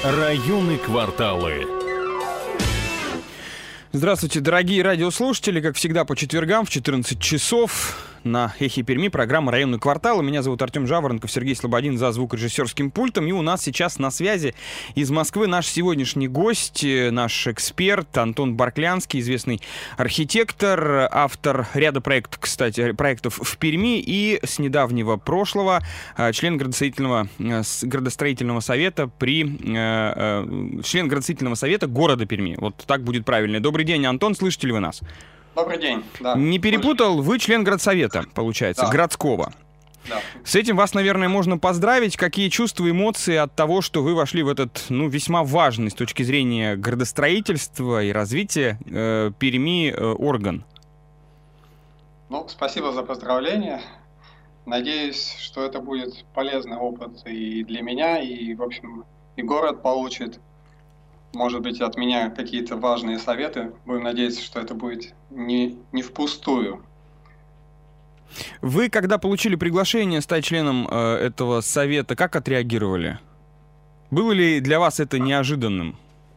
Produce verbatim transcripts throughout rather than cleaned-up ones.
Районы, кварталы. Здравствуйте, дорогие радиослушатели. Как всегда, по четвергам в четырнадцать часов на Эхе Перми программа «Районный квартал». Меня зовут Артем Жаворонков, Сергей Слободин за звукорежиссерским пультом. И у нас сейчас на связи из Москвы наш сегодняшний гость, наш эксперт Антон Барклянский, известный архитектор, автор ряда проектов, кстати, проектов в Перми и с недавнего прошлого член градостроительного, градостроительного совета при член градостроительного совета города Перми. Вот так будет правильно. Добрый день, Антон, слышите ли вы нас? Добрый день, да. Не перепутал, вы член городсовета, получается, да. городского. Да. С этим вас, наверное, можно поздравить. Какие чувства, эмоции от того, что вы вошли в этот, ну, весьма важный с точки зрения градостроительства и развития э, Перми э, орган? Ну, спасибо за поздравления. Надеюсь, что это будет полезный опыт и для меня, и, в общем, и город получит. Может быть, от меня какие-то важные советы. Будем надеяться, что это будет не, не впустую. Вы, когда получили приглашение стать членом э, этого совета, как отреагировали? Было ли для вас это неожиданным?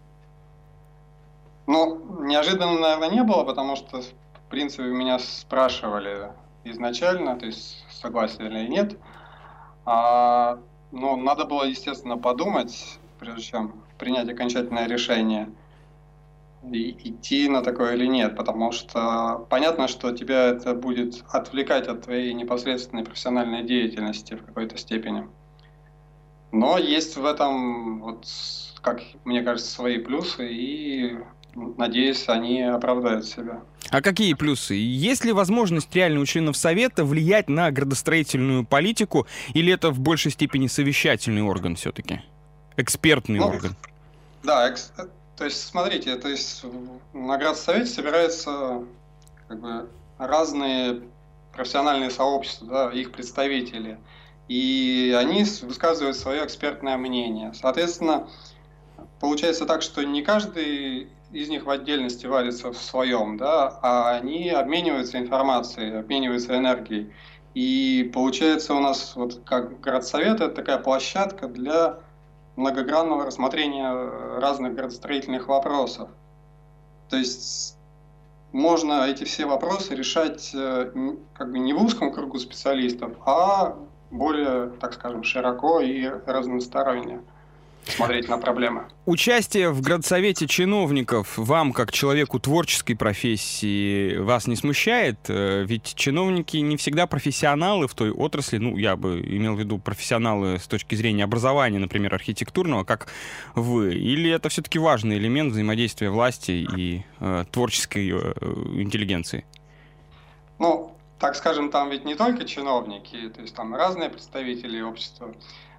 Ну, неожиданно, наверное, не было, потому что, в принципе, меня спрашивали изначально, то есть согласен или нет. А, ну, надо было, естественно, подумать, прежде чем принять окончательное решение, и идти на такое или нет, потому что понятно, что тебя это будет отвлекать от твоей непосредственной профессиональной деятельности в какой-то степени. Но есть в этом, вот, как мне кажется, свои плюсы, и, надеюсь, они оправдают себя. А какие плюсы? Есть ли возможность реально у членов совета влиять на градостроительную политику, или это в большей степени совещательный орган все-таки? Экспертный ну, орган. Да, экс, то есть, смотрите, то есть на градсовете собираются как бы разные профессиональные сообщества, да, их представители, и они высказывают свое экспертное мнение. Соответственно, получается так, что не каждый из них в отдельности варится в своем, да, а они обмениваются информацией, обмениваются энергией. И получается у нас вот как градсовет — это такая площадка для многогранного рассмотрения разных градостроительных вопросов. То есть можно эти все вопросы решать как бы не в узком кругу специалистов, а более, так скажем, широко и разносторонне смотреть на проблемы. Участие в градсовете чиновников вам, как человеку творческой профессии, вас не смущает? Ведь чиновники не всегда профессионалы в той отрасли, ну, я бы имел в виду профессионалы с точки зрения образования, например, архитектурного, как вы. Или это все-таки важный элемент взаимодействия власти и э, творческой э, интеллигенции? Ну, так скажем, там ведь не только чиновники, то есть там разные представители общества.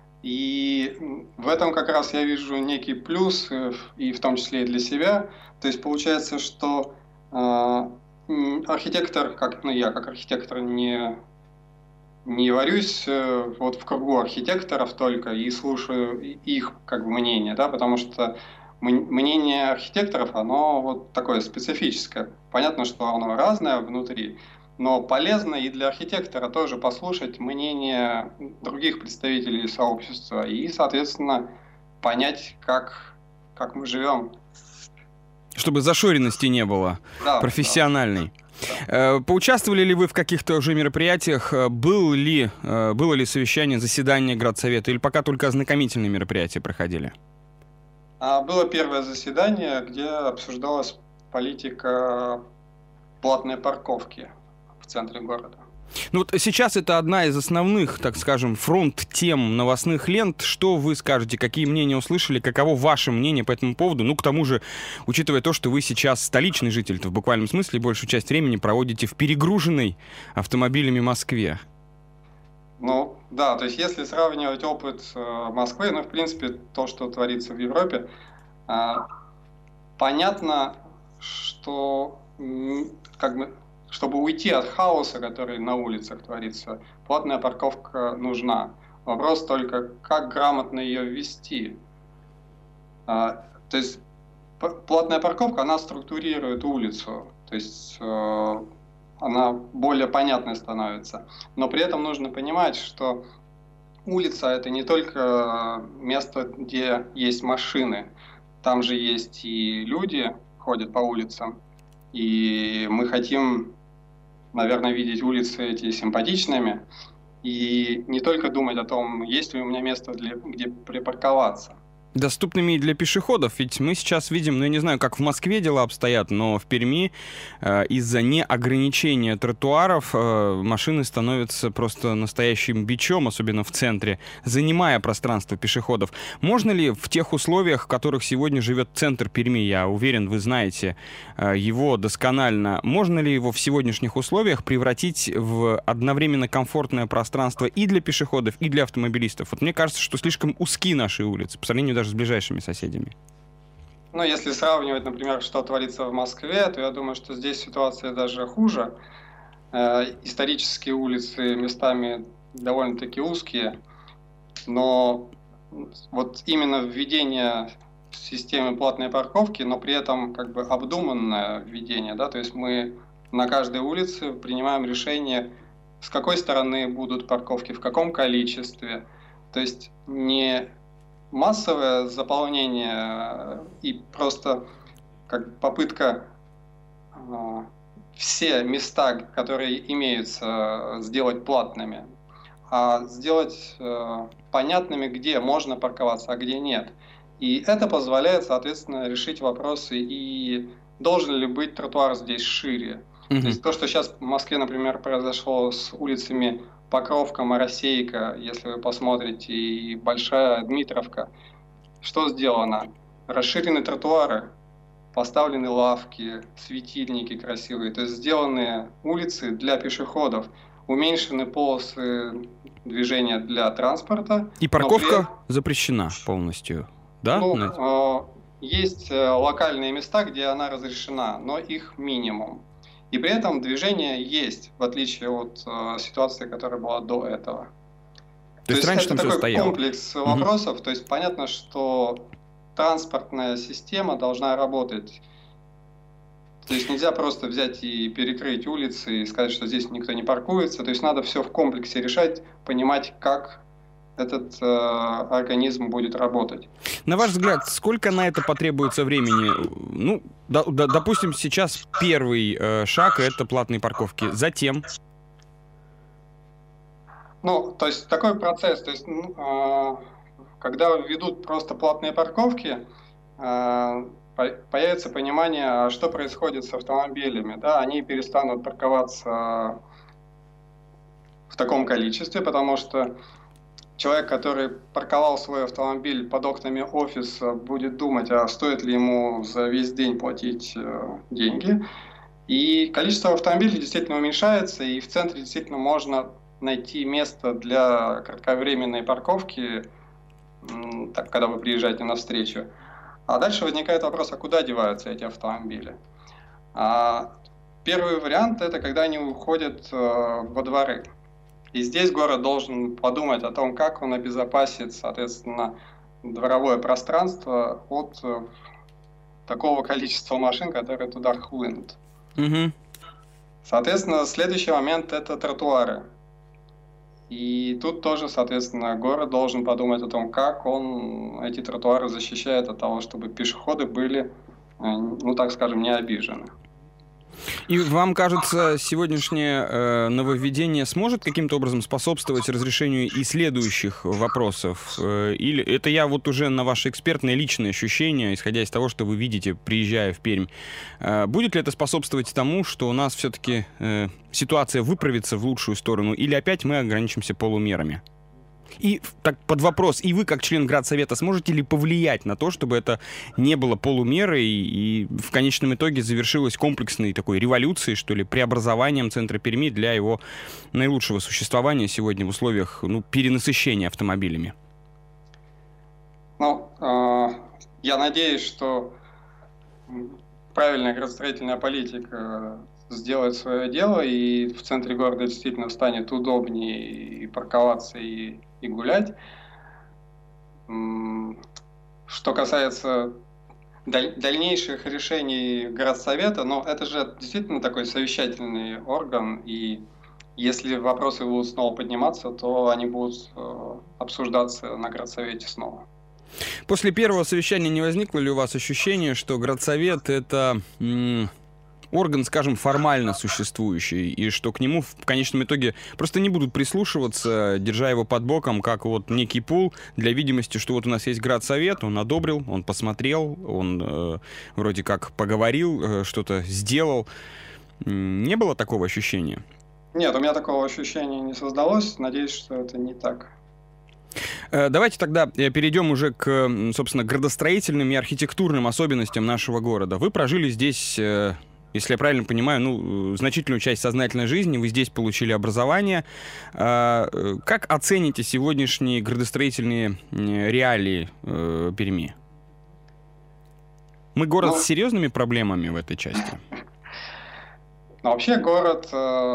И в этом как раз я вижу некий плюс, и в том числе и для себя. То есть получается, что э, архитектор, как ну, я как архитектор не, не варюсь э, вот в кругу архитекторов только и слушаю их как бы мнение, да, потому что мнение архитекторов, оно вот такое специфическое. Понятно, что оно разное внутри, но полезно и для архитектора тоже послушать мнение других представителей сообщества и, соответственно, понять, как, как мы живем. Чтобы зашоренности не было, да, профессиональной. Да. Да. Поучаствовали ли вы в каких-то уже мероприятиях? Был ли, было ли совещание, заседание градсовета, или пока только ознакомительные мероприятия проходили? Было первое заседание, где обсуждалась политика платной парковки в центре города. Ну вот сейчас это одна из основных, так скажем, фронт-тем новостных лент. Что вы скажете, какие мнения услышали, каково ваше мнение по этому поводу? Ну, к тому же, учитывая то, что вы сейчас столичный житель, то в буквальном смысле большую часть времени проводите в перегруженной автомобилями Москве. Ну, да, то есть если сравнивать опыт э, Москвы, ну, в принципе, то, что творится в Европе, э, понятно, что э, как бы чтобы уйти от хаоса, который на улицах творится, платная парковка нужна. Вопрос только, как грамотно ее ввести. А, то есть платная парковка, она структурирует улицу, то есть э, она более понятной становится. Но при этом нужно понимать, что улица – это не только место, где есть машины. Там же есть и люди, ходят по улицам. И мы хотим, наверное, видеть улицы эти симпатичными. И не только думать о том, есть ли у меня место, для, где припарковаться. Доступными и для пешеходов, ведь мы сейчас видим, ну я не знаю, как в Москве дела обстоят, но в Перми э, из-за неограничения тротуаров э, машины становятся просто настоящим бичом, особенно в центре, занимая пространство пешеходов. Можно ли в тех условиях, в которых сегодня живет центр Перми, я уверен, вы знаете э, его досконально, можно ли его в сегодняшних условиях превратить в одновременно комфортное пространство и для пешеходов, и для автомобилистов? Вот мне кажется, что слишком узки наши улицы, по сравнению даже с ближайшими соседями. Ну, если сравнивать, например, что творится в Москве, то я думаю, что здесь ситуация даже хуже. Э, исторические улицы местами довольно-таки узкие, но вот именно введение системы платной парковки, но при этом как бы обдуманное введение, да, то есть мы на каждой улице принимаем решение, с какой стороны будут парковки, в каком количестве, то есть не массовое заполнение и просто как попытка э, все места, которые имеются, сделать платными, а сделать э, понятными, где можно парковаться, а где нет. И это позволяет, соответственно, решить вопросы, и должен ли быть тротуар здесь шире. Mm-hmm. То есть то, что сейчас в Москве, например, произошло с улицами Покровка, Моросейка, если вы посмотрите, и Большая Дмитровка. Что сделано? Расширены тротуары, поставлены лавки, светильники красивые, то есть сделаны улицы для пешеходов, уменьшены полосы движения для транспорта. И парковка при... запрещена полностью, да? Ну, э, есть локальные места, где она разрешена, но их минимум. И при этом движение есть, в отличие от э, ситуации, которая была до этого. То, то есть, есть раньше это там такой стояло. Комплекс вопросов. Угу. То есть понятно, что транспортная система должна работать. То есть нельзя просто взять и перекрыть улицы и сказать, что здесь никто не паркуется. То есть надо все в комплексе решать, понимать, как этот э, организм будет работать. На ваш взгляд, сколько на это потребуется времени? Ну, до, до, допустим, сейчас первый э, шаг — это платные парковки. Затем? Ну, то есть такой процесс. То есть, э, когда введут просто платные парковки, э, появится понимание, что происходит с автомобилями. Да? Они перестанут парковаться в таком количестве, потому что человек, который парковал свой автомобиль под окнами офиса, будет думать, а стоит ли ему за весь день платить э, деньги. И количество автомобилей действительно уменьшается, и в центре действительно можно найти место для кратковременной парковки, э, так, когда вы приезжаете на встречу. А дальше возникает вопрос, а куда деваются эти автомобили? А первый вариант – это когда они уходят э, во дворы. И здесь город должен подумать о том, как он обезопасит, соответственно, дворовое пространство от э, такого количества машин, которые туда хлынут. Угу. Соответственно, следующий момент – это тротуары. И тут тоже, соответственно, город должен подумать о том, как он эти тротуары защищает от того, чтобы пешеходы были, ну так скажем, не обижены. И вам кажется, сегодняшнее э, нововведение сможет каким-то образом способствовать разрешению и следующих вопросов? Э, или это я вот уже на ваше экспертное личное ощущение, исходя из того, что вы видите, приезжая в Пермь, э, будет ли это способствовать тому, что у нас все-таки э, ситуация выправится в лучшую сторону, или опять мы ограничимся полумерами? И так под вопрос, и вы, как член Градсовета, сможете ли повлиять на то, чтобы это не было полумерой и, и в конечном итоге завершилось комплексной такой революцией, что ли, преобразованием центра Перми для его наилучшего существования сегодня в условиях, ну, перенасыщения автомобилями? Ну, э, я надеюсь, что правильная градостроительная политика сделает свое дело, и в центре города действительно станет удобнее и парковаться, и, и гулять. Что касается даль- дальнейших решений городсовета, но это же действительно такой совещательный орган, и если вопросы будут снова подниматься, то они будут э, обсуждаться на Градсовете снова. После первого совещания не возникло ли у вас ощущение, что Градсовет — это м- орган, скажем, формально существующий, и что к нему в конечном итоге просто не будут прислушиваться, держа его под боком, как вот некий пул для видимости, что вот у нас есть Градсовет, он одобрил, он посмотрел, он э, вроде как поговорил, э, что-то сделал. Не было такого ощущения? Нет, у меня такого ощущения не создалось. Надеюсь, что это не так. Давайте тогда перейдем уже к, собственно, градостроительным и архитектурным особенностям нашего города. Вы прожили здесь, если я правильно понимаю, ну, значительную часть сознательной жизни, вы здесь получили образование. Как оцените сегодняшние градостроительные реалии Перми? Мы город ну, с серьезными проблемами в этой части? Ну, вообще город...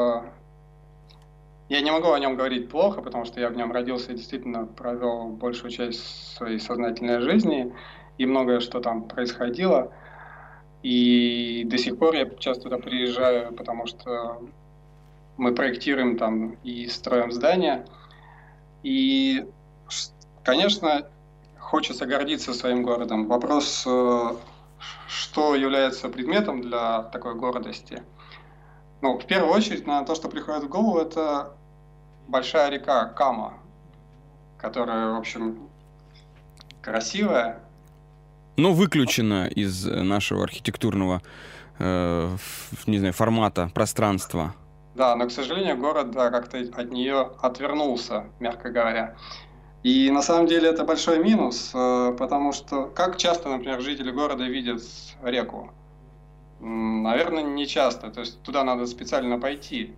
Я не могу о нем говорить плохо, потому что я в нем родился и действительно провел большую часть своей сознательной жизни, и многое что там происходило. И до сих пор я часто туда приезжаю, потому что мы проектируем там и строим здания. И, конечно, хочется гордиться своим городом. Вопрос, что является предметом для такой гордости. Ну, в первую очередь, наверное, то, что приходит в голову, это большая река Кама, которая, в общем, красивая. Но выключена из нашего архитектурного, э, не знаю, формата, пространства. Да, но, к сожалению, город да, как-то от нее отвернулся, мягко говоря. И на самом деле это большой минус, э, потому что как часто, например, жители города видят реку? Наверное, не часто. То есть туда надо специально пойти.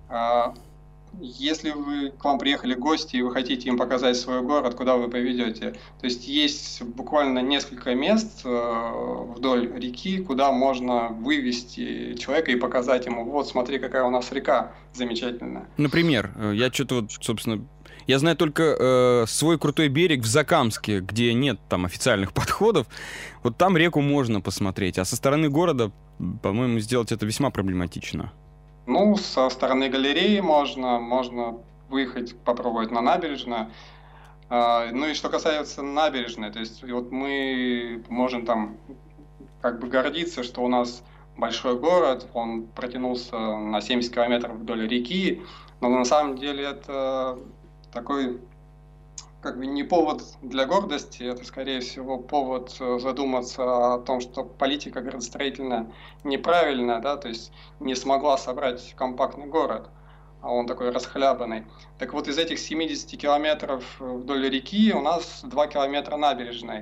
Если вы к вам приехали гости и вы хотите им показать свой город, куда вы поведете? То есть есть буквально несколько мест вдоль реки, куда можно вывести человека и показать ему: вот, смотри, какая у нас река замечательная. Например, я что-то вот, собственно, я знаю только э, свой крутой берег в Закамске, где нет там официальных подходов. Вот там реку можно посмотреть, а со стороны города, по-моему, сделать это весьма проблематично. Ну, со стороны галереи можно, можно выехать, попробовать на набережную. А, ну и что касается набережной, то есть вот мы можем там как бы гордиться, что у нас большой город, он протянулся на семьдесят километров вдоль реки, но на самом деле это такой как бы не повод для гордости, это, скорее всего, повод задуматься о том, что политика градостроительная неправильная, да, то есть не смогла собрать компактный город, а он такой расхлябанный. Так вот, из этих семидесяти километров вдоль реки у нас два километра набережной,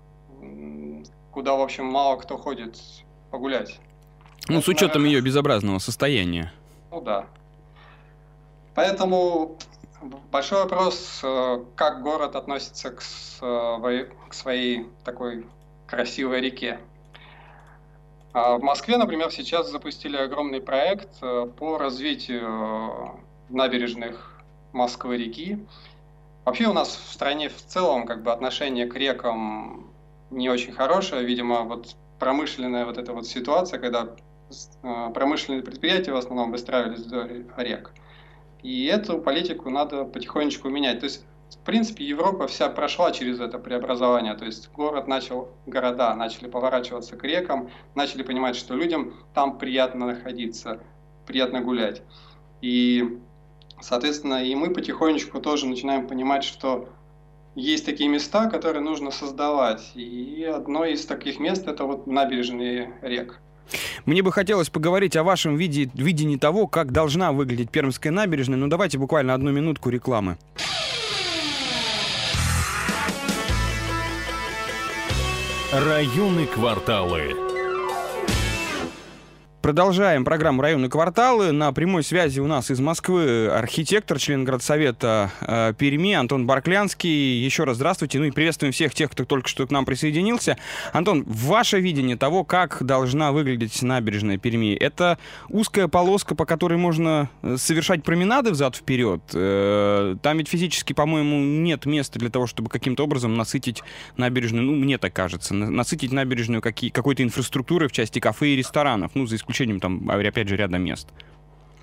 куда, в общем, мало кто ходит погулять. Ну, это, с учетом наверное... ее безобразного состояния. Ну да. Поэтому... Большой вопрос, как город относится к своей, к своей такой красивой реке. В Москве, например, сейчас запустили огромный проект по развитию набережных Москвы-реки. Вообще у нас в стране в целом как бы отношение к рекам не очень хорошее. Видимо, вот промышленная вот эта вот ситуация, когда промышленные предприятия в основном выстраивались вдоль рек. И эту политику надо потихонечку менять. То есть, в принципе, Европа вся прошла через это преобразование. То есть город начал, города начали поворачиваться к рекам, начали понимать, что людям там приятно находиться, приятно гулять. И, соответственно, и мы потихонечку тоже начинаем понимать, что есть такие места, которые нужно создавать. И одно из таких мест – это вот набережные рек. Мне бы хотелось поговорить о вашем виде, видении того, как должна выглядеть Пермская набережная. Ну, давайте буквально одну минутку рекламы. Районы, кварталы. Продолжаем программу «Районы, кварталы». На прямой связи у нас из Москвы архитектор, член Градсовета э, Перми Антон Барклянский. Еще раз здравствуйте. Ну и приветствуем всех тех, кто только что к нам присоединился. Антон, ваше видение того, как должна выглядеть набережная Перми, это узкая полоска, по которой можно совершать променады взад-вперед? Э, там ведь физически, по-моему, нет места для того, чтобы каким-то образом насытить набережную, ну, мне так кажется, насытить набережную какие, какой-то инфраструктурой в части кафе и ресторанов, ну, за исключением там, опять же, ряда мест.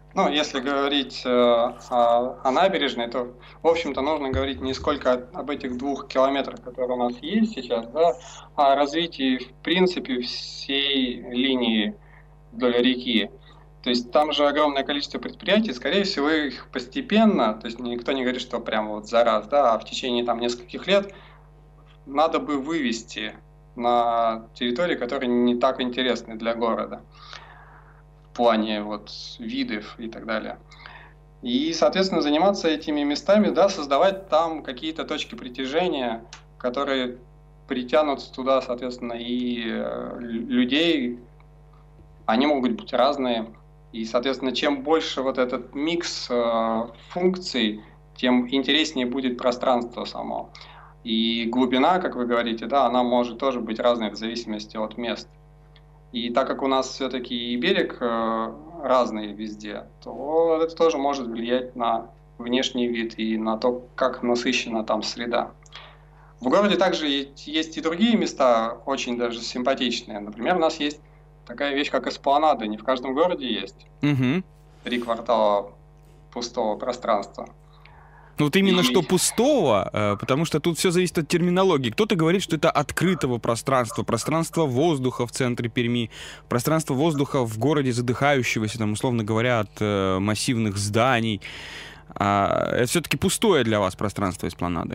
Ну, если говорить э, о, о набережной, то, в общем-то, нужно говорить не сколько об этих двух километрах, которые у нас есть сейчас, да, а о развитии, в принципе, всей линии вдоль реки. То есть там же огромное количество предприятий, скорее всего, их постепенно, то есть никто не говорит, что прямо вот за раз, да, а в течение там нескольких лет надо бы вывести на территории, которые не так интересны для города в плане вот видов и так далее. И, соответственно, заниматься этими местами, да, создавать там какие-то точки притяжения, которые притянут туда, соответственно, и людей. Они могут быть разные. И, соответственно, чем больше вот этот микс э, функций, тем интереснее будет пространство само. И глубина, как вы говорите, да, она может тоже быть разной в зависимости от мест. И так как у нас все-таки и берег э, разный везде, то это тоже может влиять на внешний вид и на то, как насыщена там среда. В городе также есть и другие места, очень даже симпатичные. Например, у нас есть такая вещь, как эспланада. Не в каждом городе есть. Угу. Три квартала пустого пространства. Ну вот именно И- что пустого, э, потому что тут все зависит от терминологии. Кто-то говорит, что это открытого пространства, пространство воздуха в центре Перми, пространство воздуха в городе задыхающегося, там, условно говоря, от э, массивных зданий. А это все-таки пустое для вас пространство эспланады?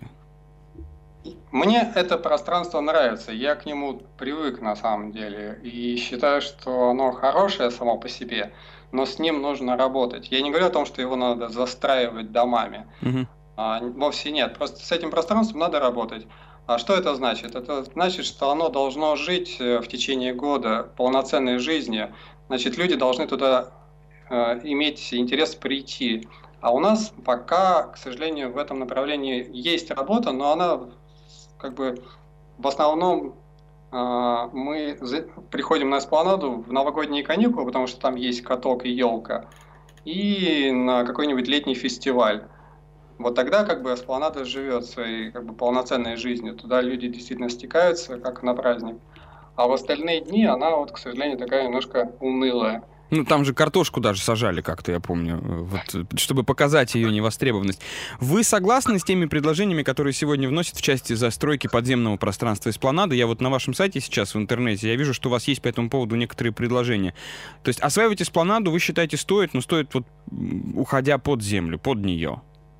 Мне это пространство нравится, я к нему привык на самом деле и считаю, что оно хорошее само по себе, но с ним нужно работать. Я не говорю о том, что его надо застраивать домами, Угу. а, вовсе нет, просто с этим пространством надо работать. А что это значит? Это значит, что оно должно жить э, в течение года полноценной жизнью, значит, люди должны туда э, иметь интерес прийти. А у нас пока, к сожалению, в этом направлении есть работа, но она как бы в основном э, мы за- приходим на эспланаду в новогодние каникулы, потому что там есть каток и елка, и на какой-нибудь летний фестиваль. Вот тогда как бы эспланада живет своей как бы полноценной жизнью. Туда люди действительно стекаются, как на праздник. А в остальные дни она, вот, к сожалению, такая немножко унылая. Ну, там же картошку даже сажали как-то, я помню, э, вот, э, чтобы показать ее невостребованность. Вы согласны с теми предложениями, которые сегодня вносят в части застройки подземного пространства эспланады? Я вот на вашем сайте сейчас в интернете, я вижу, что у вас есть по этому поводу некоторые предложения. То есть осваивать эспланаду, вы считаете, стоит, но стоит вот м, уходя под землю, под нее.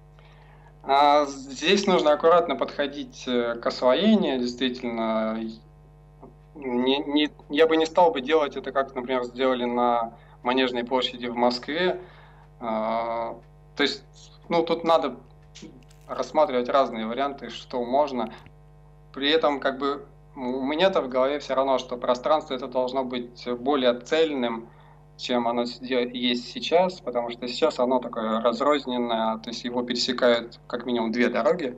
А здесь нужно аккуратно подходить э, к освоению, действительно. Не, не, я бы не стал бы делать это, как, например, сделали на Манежной площади в Москве. А, то есть, ну, тут надо рассматривать разные варианты, что можно. При этом, как бы, у меня-то в голове все равно, что пространство это должно быть более цельным, чем оно сде- есть сейчас, потому что сейчас оно такое разрозненное, то есть его пересекают как минимум две дороги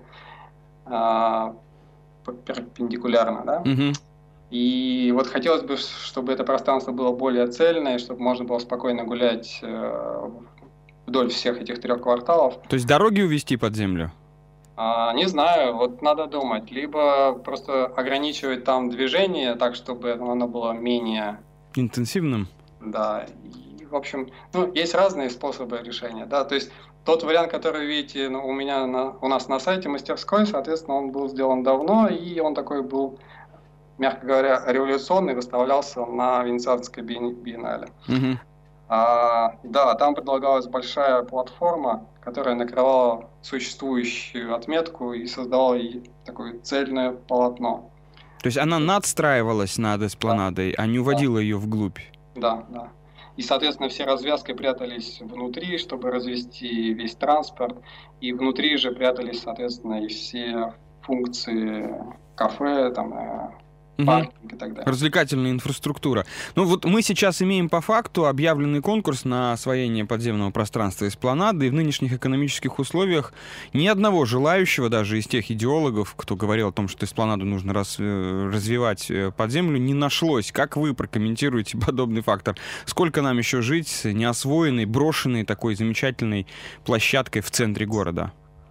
а, п- перпендикулярно, да. Мгм. И вот хотелось бы, чтобы это пространство было более цельное, чтобы можно было спокойно гулять э, вдоль всех этих трех кварталов. То есть дороги увести под землю? А, не знаю, вот надо думать. Либо просто ограничивать там движение так, чтобы оно было менее, Интенсивным? да. И, в общем, ну, есть разные способы решения, да. То есть тот вариант, который вы видите ну, у меня на, у нас на сайте мастерской, соответственно, он был сделан давно, и он такой был, мягко говоря, революционный, выставлялся на Венецианской би- биеннале. Мгм. А, да, там предлагалась большая платформа, которая накрывала существующую отметку и создавала ей такое цельное полотно. То есть она надстраивалась над эспланадой, а не уводила ее вглубь? Да, да. И, соответственно, все развязки прятались внутри, чтобы развести весь транспорт. И внутри же прятались, соответственно, и все функции кафе, там, э, Мгм. паркинг и так далее. Развлекательная инфраструктура. Ну вот мы сейчас имеем по факту объявленный конкурс на освоение подземного пространства эспланады, и в нынешних экономических условиях ни одного желающего, даже из тех идеологов, кто говорил о том, что эспланаду нужно раз- э, развивать э, под землю, не нашлось. Как вы прокомментируете подобный фактор? Сколько нам еще жить с неосвоенной, брошенной такой замечательной площадкой в центре города?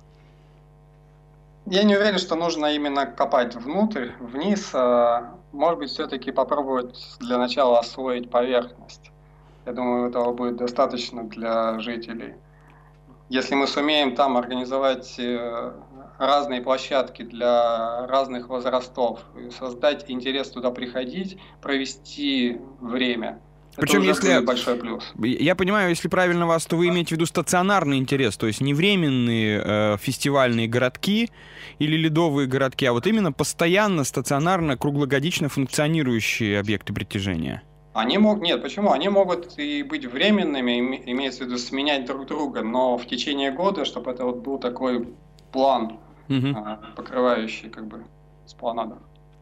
Я не уверен, что нужно именно копать внутрь, вниз. а, Может быть, все-таки попробовать для начала освоить поверхность. Я думаю, этого будет достаточно для жителей. Если мы сумеем там организовать разные площадки для разных возрастов, создать интерес туда приходить, провести время, причем, это уже если большой плюс. Я понимаю, если правильно вас, то вы имеете в виду стационарный интерес, то есть не временные э, фестивальные городки или ледовые городки, а вот именно постоянно, стационарно, круглогодично функционирующие объекты притяжения. Они могут, нет, почему? Они могут и быть временными, имеется в виду сменять друг друга, но в течение года, чтобы это вот был такой план, угу. покрывающий как бы эспланаду.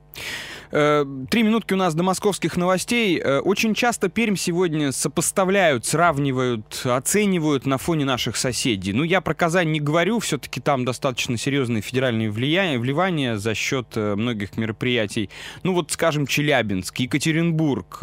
Три минутки у нас до московских новостей. Очень часто Пермь сегодня сопоставляют, сравнивают, оценивают на фоне наших соседей. Ну, я про Казань не говорю, все-таки там достаточно серьезные федеральные влияния, вливания за счет многих мероприятий. Ну, вот, скажем, Челябинск, Екатеринбург.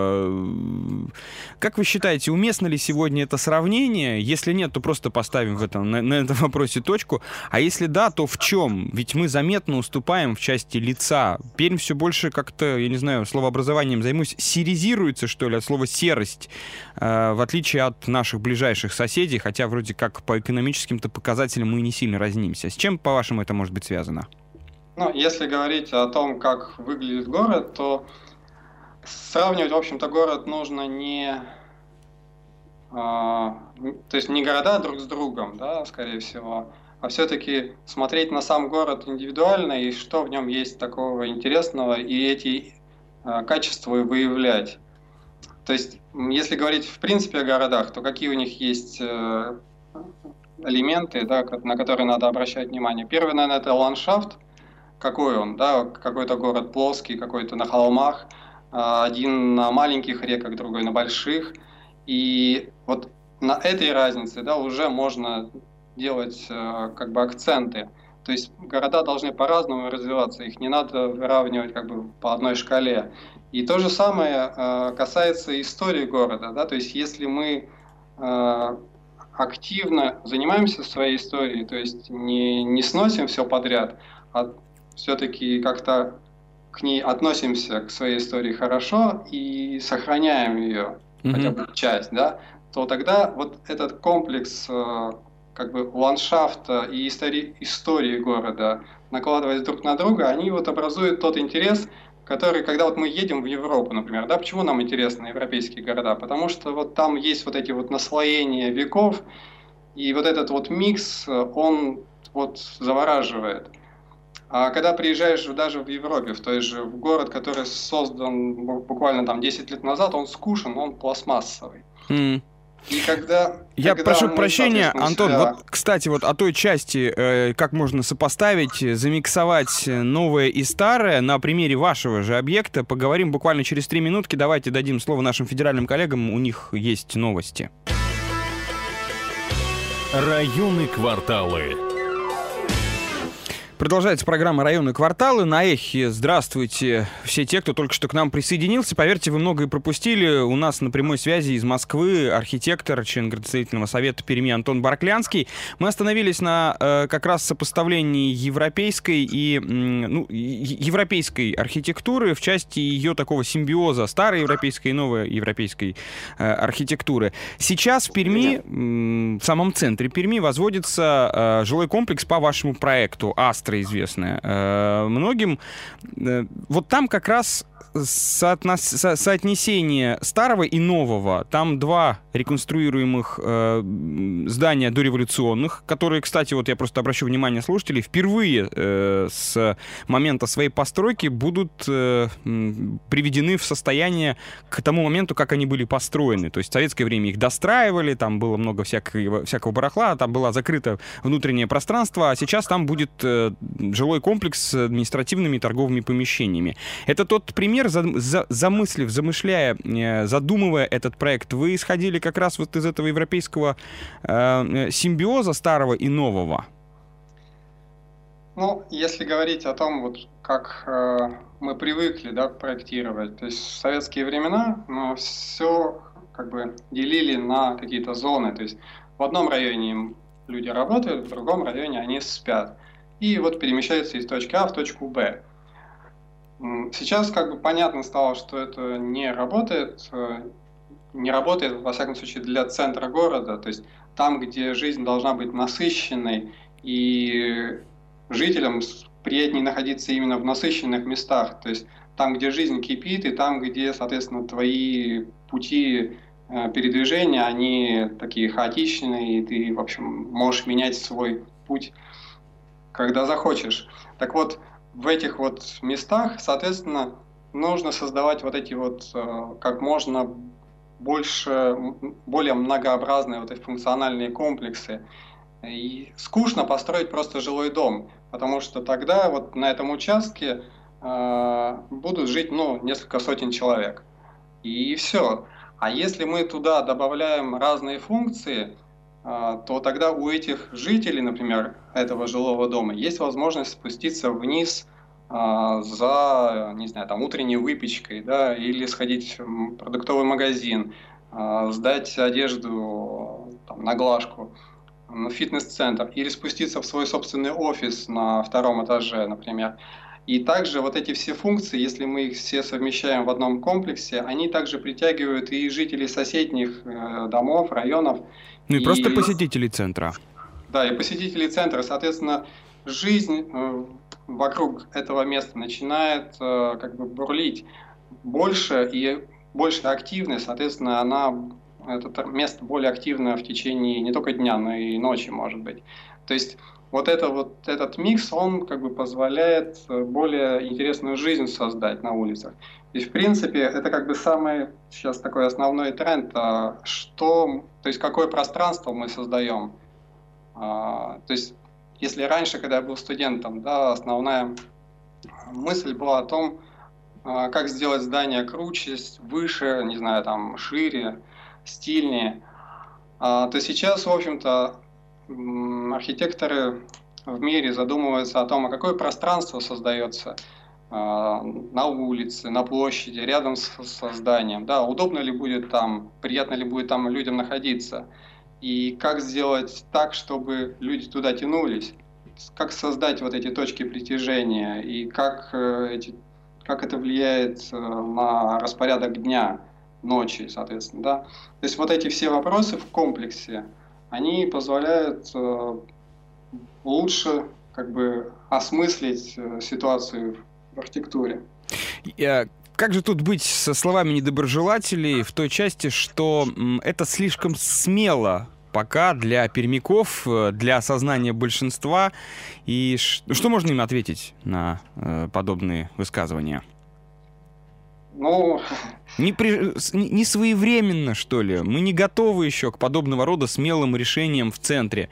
Как вы считаете, уместно ли сегодня это сравнение? Если нет, то просто поставим в этом, на, на этом вопросе точку. А если да, то в чем? Ведь мы заметно уступаем в части лица. Пермь все больше как-то, я не знаю, словообразованием займусь, серизируется, что ли, от слова серость, э, в отличие от наших ближайших соседей, хотя вроде как по экономическим-то показателям мы не сильно разнимся. С чем, по-вашему, это может быть связано? Ну, если говорить о том, как выглядит город, то сравнивать, в общем-то, город нужно не... Э, то есть не города друг с другом, да, скорее всего, а все-таки смотреть на сам город индивидуально и что в нем есть такого интересного, и эти э, качества выявлять. То есть, если говорить в принципе о городах, то какие у них есть э, элементы, да, на которые надо обращать внимание. Первый, наверное, это ландшафт, какой он, да, какой-то город плоский, какой-то на холмах, э, один на маленьких реках, другой на больших. И вот на этой разнице, да, уже можно делать э, как бы акценты. То есть города должны по-разному развиваться, их не надо выравнивать как бы по одной шкале. И то же самое э, касается истории города, да, то есть если мы э, активно занимаемся своей историей, то есть не, не сносим все подряд, а все-таки как-то к ней относимся, к своей истории хорошо и сохраняем ее, mm-hmm. хотя бы часть, да, то тогда вот этот комплекс э, как бы ландшафта и истории, истории города, накладываясь друг на друга, они вот образуют тот интерес, который, когда вот мы едем в Европу, например, да, почему нам интересны европейские города? Потому что вот там есть вот эти вот наслоения веков, и вот этот вот микс, он вот завораживает. А когда приезжаешь даже в Европе, в той же в город, который создан буквально там десять лет назад, он скучен, он пластмассовый. Mm. И когда, Я когда прошу мы, прощения, Антон, себя... вот, кстати, вот о той части, э, как можно сопоставить, замиксовать новое и старое на примере вашего же объекта, поговорим буквально через три минутки. Давайте дадим слово нашим федеральным коллегам, у них есть новости. Районы, кварталы. Продолжается программа «Районы, кварталы». На Эхе здравствуйте все те, кто только что к нам присоединился. Поверьте, вы многое пропустили. У нас на прямой связи из Москвы архитектор, член градостроительного совета Перми Антон Барклянский. Мы остановились на э, как раз сопоставлении европейской и ну, европейской архитектуры в части ее такого симбиоза старой европейской и новой европейской э, архитектуры. Сейчас в Перми, в самом центре Перми, возводится э, жилой комплекс по вашему проекту «Астра», известная э, многим. Э, вот там как раз соотнос... со... соотнесение старого и нового. Там два реконструируемых э, здания дореволюционных, которые, кстати, вот я просто обращу внимание слушателей, впервые э, с момента своей постройки будут э, приведены в состояние к тому моменту, как они были построены. То есть в советское время их достраивали, там было много всякого, всякого барахла, там было закрыто внутреннее пространство, а сейчас там будет э, жилой комплекс с административными и торговыми помещениями. Это тот пример, за, за, замыслив, замышляя, э, задумывая этот проект, вы исходили как раз вот из этого европейского э, симбиоза старого и нового? Ну, если говорить о том, вот как э, мы привыкли, да, проектировать, то есть в советские времена мы все как бы делили на какие-то зоны, то есть в одном районе люди работают, в другом районе они спят, и вот перемещаются из точки А в точку Б. Сейчас как бы понятно стало, что это не работает. не работает, во всяком случае, для центра города, то есть там, где жизнь должна быть насыщенной, и жителям приятнее находиться именно в насыщенных местах, то есть там, где жизнь кипит, и там, где, соответственно, твои пути э, передвижения, они такие хаотичные, и ты, в общем, можешь менять свой путь, когда захочешь. Так вот, в этих вот местах, соответственно, нужно создавать вот эти вот э, как можно больше, более многообразные вот эти функциональные комплексы. И скучно построить просто жилой дом, потому что тогда вот на этом участке э, будут жить, ну, несколько сотен человек. И все. А если мы туда добавляем разные функции, э, то тогда у этих жителей, например, этого жилого дома, есть возможность спуститься вниз э, за, не знаю, там, утренней выпечкой, да, или сходить в продуктовый магазин, э, сдать одежду там, на глажку, в фитнес-центр, или спуститься в свой собственный офис на втором этаже, например. И также вот эти все функции, если мы их все совмещаем в одном комплексе, они также притягивают и жителей соседних э, домов, районов. Ну и, и просто посетителей центра. Да, и посетителей центра. Соответственно, жизнь э, вокруг этого места начинает э, как бы бурлить больше, и больше активной, соответственно, она... это место более активно в течение не только дня, но и ночи, может быть. То есть вот, это, вот этот микс, он как бы позволяет более интересную жизнь создать на улицах. И в принципе это как бы самый сейчас такой основной тренд, что, то есть какое пространство мы создаем. То есть если раньше, когда я был студентом, да, основная мысль была о том, как сделать здание круче, выше, не знаю, там, шире, стильнее, то сейчас, в общем-то, архитекторы в мире задумываются о том, а какое пространство создается на улице, на площади, рядом с, со зданием, да, удобно ли будет там, приятно ли будет там людям находиться, и как сделать так, чтобы люди туда тянулись, как создать вот эти точки притяжения, и как, эти, как это влияет на распорядок дня, ночи, соответственно, да. То есть вот эти все вопросы в комплексе, они позволяют э, лучше как бы осмыслить э, ситуацию в архитектуре. Как же тут быть со словами недоброжелателей в той части, что м, это слишком смело пока для пермяков, для осознания большинства, и ш... что можно им ответить на э, подобные высказывания? Ну... Не, при... не своевременно, что ли? Мы не готовы еще к подобного рода смелым решениям в центре.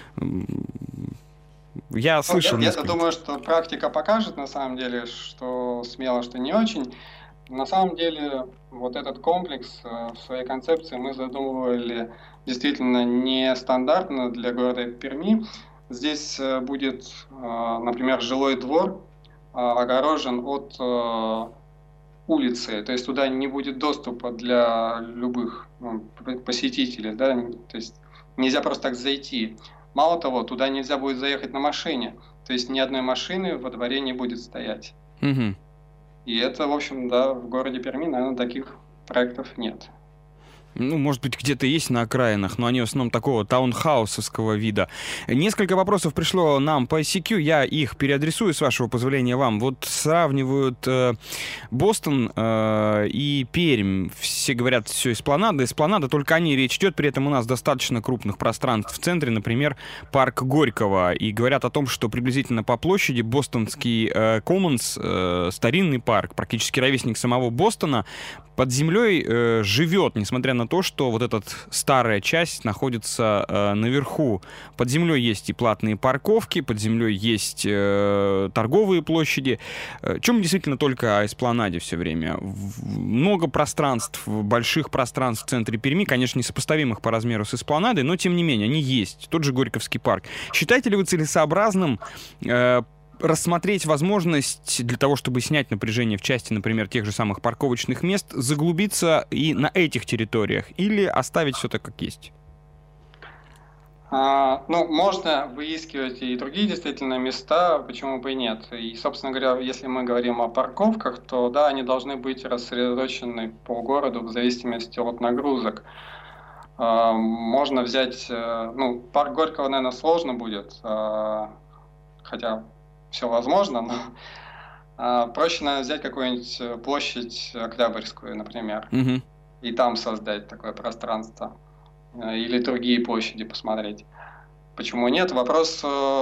Я слышал... Я, я думаю, что практика покажет, на самом деле, что смело, что не очень. На самом деле, вот этот комплекс в своей концепции мы задумывали действительно нестандартно для города Перми. Здесь будет, например, жилой двор огорожен от улицы, то есть туда не будет доступа для любых, ну, посетителей, да, то есть нельзя просто так зайти. Мало того, туда нельзя будет заехать на машине, то есть ни одной машины во дворе не будет стоять. Угу. И это, в общем, да, в городе Перми, наверное, таких проектов нет. Ну, может быть, где-то есть на окраинах, но они в основном такого таунхаусовского вида. Несколько вопросов пришло нам по ай си кью, я их переадресую, с вашего позволения, вам. Вот сравнивают э, Бостон э, и Пермь. Все говорят, все эспланада, эспланада, только о ней речь идет. При этом у нас достаточно крупных пространств в центре, например, парк Горького. И говорят о том, что приблизительно по площади Бостонский э, Коммонс, э, старинный парк, практически ровесник самого Бостона, под землей э, живет, несмотря на то, что вот эта старая часть находится э, наверху. Под землей есть и платные парковки, под землей есть э, торговые площади. Э, чем действительно только о эспланаде все время. Много пространств, больших пространств в центре Перми, конечно, несопоставимых по размеру с эспланадой, но тем не менее они есть. Тот же Горьковский парк. Считаете ли вы целесообразным э, рассмотреть возможность для того, чтобы снять напряжение в части, например, тех же самых парковочных мест, заглубиться и на этих территориях, или оставить все так, как есть? А, ну, можно выискивать и другие действительно места, почему бы и нет. И, собственно говоря, если мы говорим о парковках, то да, они должны быть рассредоточены по городу в зависимости от нагрузок. А, можно взять, ну, парк Горького, наверное, сложно будет, а, хотя все возможно, но а, проще, наверное, взять какую-нибудь площадь Октябрьскую, например, Угу. и там создать такое пространство. Или другие площади посмотреть. Почему нет? Вопрос,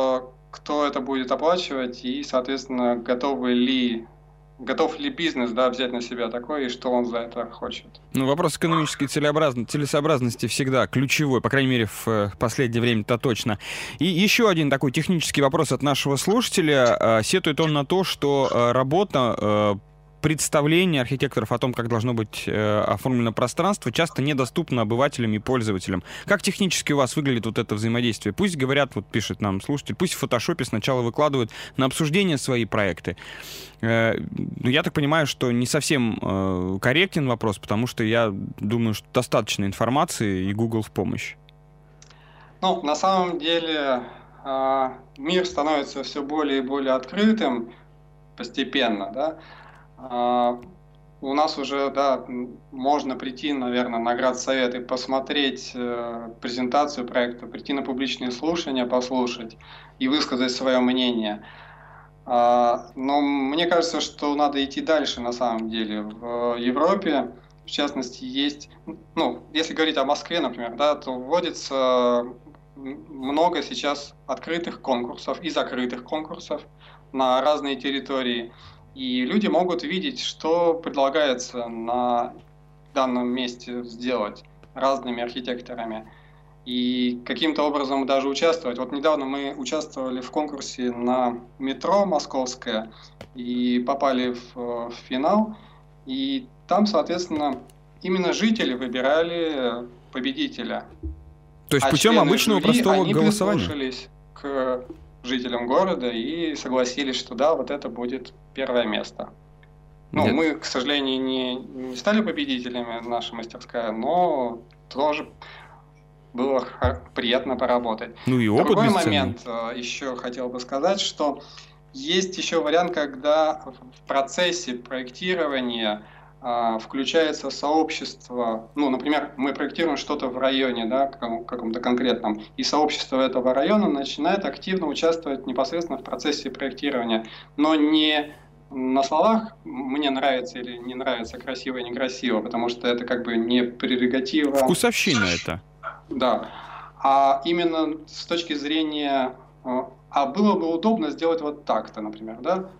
кто это будет оплачивать и, соответственно, готовы ли, готов ли бизнес, да, взять на себя такое и что он за это хочет. Ну, вопрос экономической целесообразности, целесообразности всегда ключевой, по крайней мере, в последнее время-то точно. И еще один такой технический вопрос от нашего слушателя. Сетует он на то, что работа, представление архитекторов о том, как должно быть э, оформлено пространство, часто недоступно обывателям и пользователям. Как технически у вас выглядит вот это взаимодействие? Пусть говорят, вот пишет нам слушатель, пусть в фотошопе сначала выкладывают на обсуждение свои проекты. Э, ну, я так понимаю, что не совсем э, корректен вопрос, потому что я думаю, что достаточно информации и Google в помощь. Ну, на самом деле э, мир становится все более и более открытым постепенно, да. Uh, у нас уже, да, можно прийти, наверное, на Градсовет и посмотреть э, презентацию проекта, прийти на публичные слушания, послушать и высказать свое мнение. Uh, но мне кажется, что надо идти дальше на самом деле. В Европе, в частности, есть, ну, если говорить о Москве, например, да, то вводится много сейчас открытых конкурсов и закрытых конкурсов на разные территории. И люди могут видеть, что предлагается на данном месте сделать разными архитекторами. И каким-то образом даже участвовать. Вот недавно мы участвовали в конкурсе на метро московское и попали в, в финал. И там, соответственно, именно жители выбирали победителя. То есть а путем обычного жюри, простого они голосования? прислушались к жителям города и согласились, что да, вот это будет первое место. Ну, Нет. мы, к сожалению, не, не стали победителями, наша мастерская, но тоже было приятно поработать. Ну и опыт Другой бесценный. момент еще хотел бы сказать, что есть еще вариант, когда в процессе проектирования включается сообщество, ну, например, мы проектируем что-то в районе, да, каком-то конкретном, и сообщество этого района начинает активно участвовать непосредственно в процессе проектирования, но не на словах «мне нравится» или «не нравится», «красиво» и «некрасиво», потому что это как бы не прерогатива. Вкусовщина это. Да, а именно с точки зрения, а было бы удобно сделать вот так-то, например, да?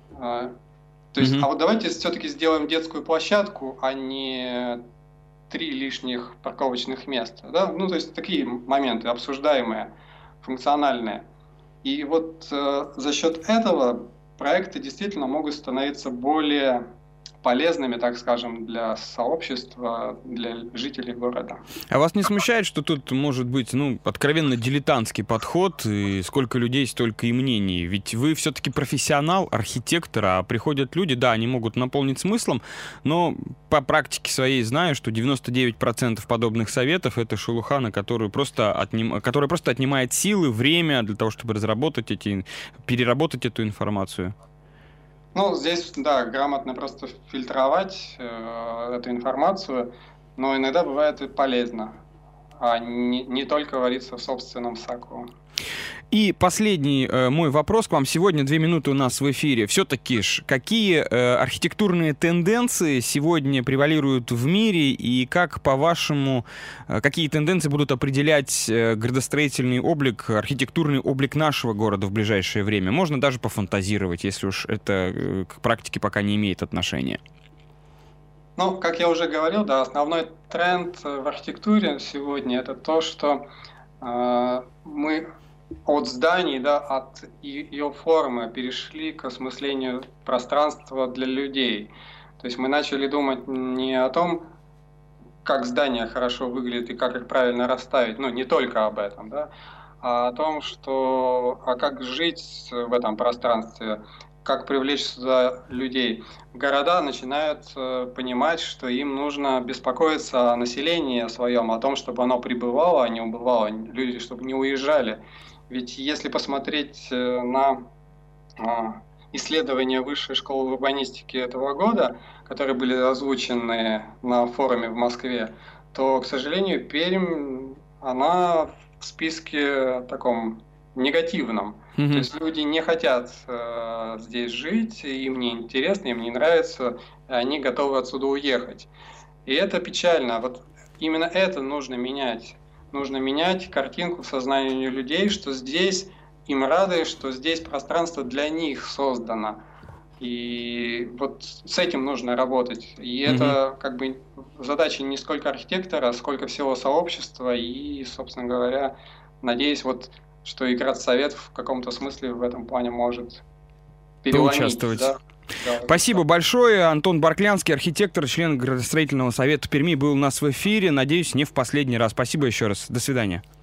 То есть, mm-hmm. а вот давайте все-таки сделаем детскую площадку, а не три лишних парковочных места. Да? Ну, то есть такие моменты обсуждаемые, функциональные. И вот э, за счет этого проекты действительно могут становиться более полезными, так скажем, для сообщества, для жителей города. А вас не смущает, что тут может быть, ну, откровенно дилетантский подход, и сколько людей, столько и мнений? Ведь вы все-таки профессионал, архитектор, а приходят люди, да, они могут наполнить смыслом, но по практике своей знаю, что девяносто девять процентов подобных советов — это шелуха, на которую просто отним... которая просто отнимает силы, время для того, чтобы разработать эти, переработать эту информацию. Ну, здесь, да, грамотно просто фильтровать э, эту информацию, но иногда бывает и полезно, а не, не только вариться в собственном соку. И последний э, мой вопрос к вам. Сегодня две минуты у нас в эфире. Все-таки ж, какие э, архитектурные тенденции сегодня превалируют в мире, и как, по-вашему, э, какие тенденции будут определять э, градостроительный облик, архитектурный облик нашего города в ближайшее время? Можно даже пофантазировать, если уж это э, к практике пока не имеет отношения. Ну, как я уже говорил, да, основной тренд в архитектуре сегодня — это то, что э, мы от зданий, да, от ее формы перешли к осмыслению пространства для людей. То есть мы начали думать не о том, как здание хорошо выглядит и как их правильно расставить, ну, не только об этом, да, а о том, что, а как жить в этом пространстве, как привлечь сюда людей? Города начинают э, понимать, что им нужно беспокоиться о населении своем, о том, чтобы оно прибывало, а не убывало, люди, чтобы не уезжали. Ведь если посмотреть э, на э, исследования Высшей школы урбанистики этого года, которые были озвучены на форуме в Москве, то, к сожалению, Пермь, она в списке таком негативном. Mm-hmm. То есть люди не хотят э, здесь жить, им не интересно, им не нравится, они готовы отсюда уехать. И это печально. Вот именно это нужно менять. Нужно менять картинку в сознании людей, что здесь им рады, что здесь пространство для них создано. И вот с этим нужно работать. И mm-hmm. это как бы задача не сколько архитектора, сколько всего сообщества. И, собственно говоря, надеюсь, вот что и Градсовет в каком-то смысле в этом плане может переломить. Да? Да, Спасибо большое. Антон Барклянский, архитектор, член Градостроительного совета Перми, был у нас в эфире. Надеюсь, не в последний раз. Спасибо еще раз. До свидания.